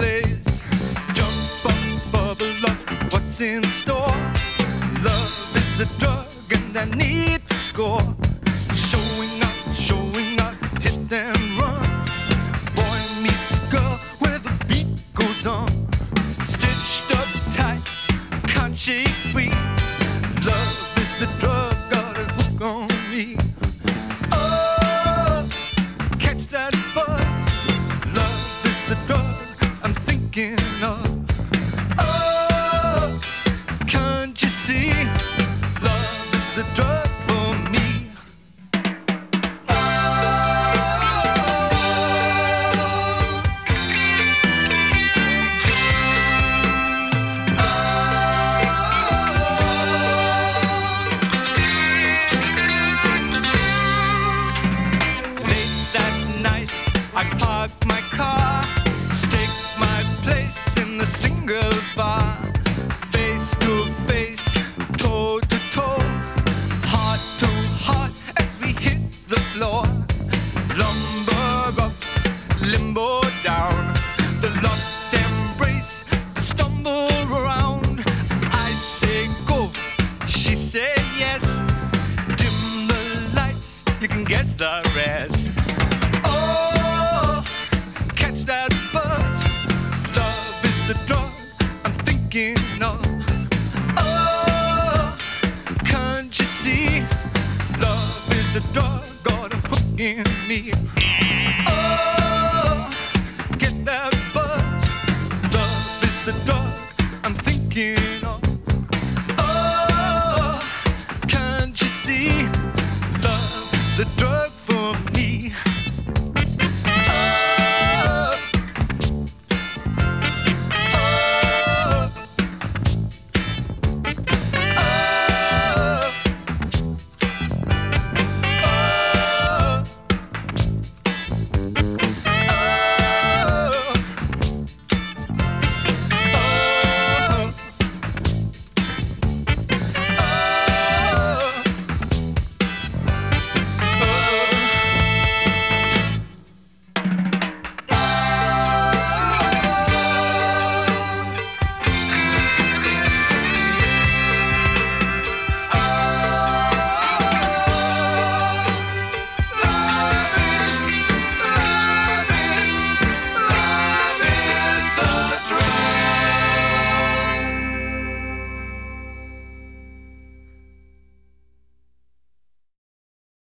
place. Jump up, bubble up, what's in store? Love is the drug and I need to score. Showing up, hit and run. Boy meets girl where the beat goes on. Stitched up tight, can't shake free. Love is the drug, got a hook on me. Oh, catch that buzz. Love is the drug I'm thinking of. Oh, can't you see? Love is the drug for me. I park my car, stake my place in the singles bar. Face to face, toe to toe, heart to heart as we hit the floor. Lumber up, limbo down, the lost embrace, the stumble around. I say go, she say yes. Dim the lights, you can guess the rest. That buzz, love is the drug I'm thinking of. Oh, can't you see? Love is the drug, got a hook in me.